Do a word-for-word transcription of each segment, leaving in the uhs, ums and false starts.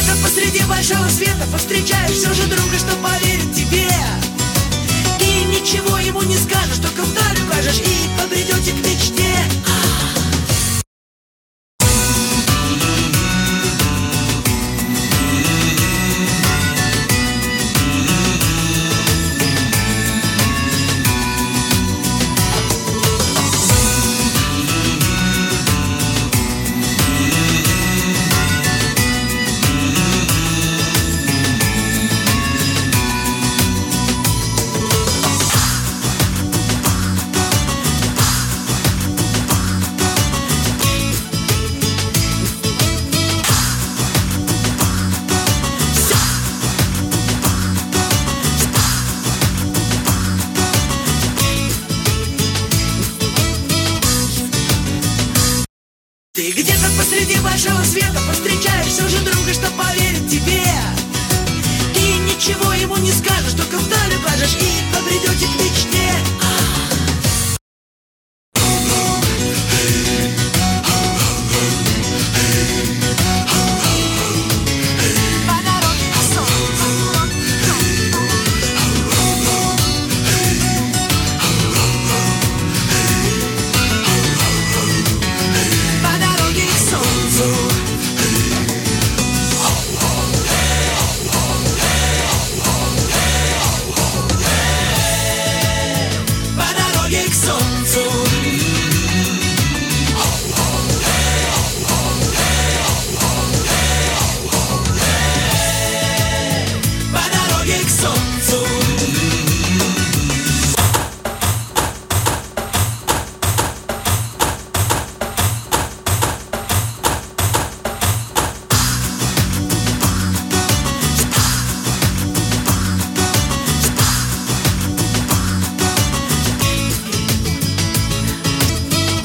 где-то посреди большого света повстречаешь все же друга, что поверит тебе. И ничего ему не скажешь, только вдаль укажешь, и побредете к мечте. Ты где-то посреди большого света повстречаешь все же друга, что поверит тебе. И ничего ему не скажешь, только вдаль укажешь, и побредете к мечте.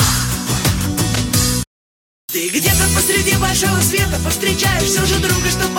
Ты где-то посреди большого света повстречаешь все же друга, что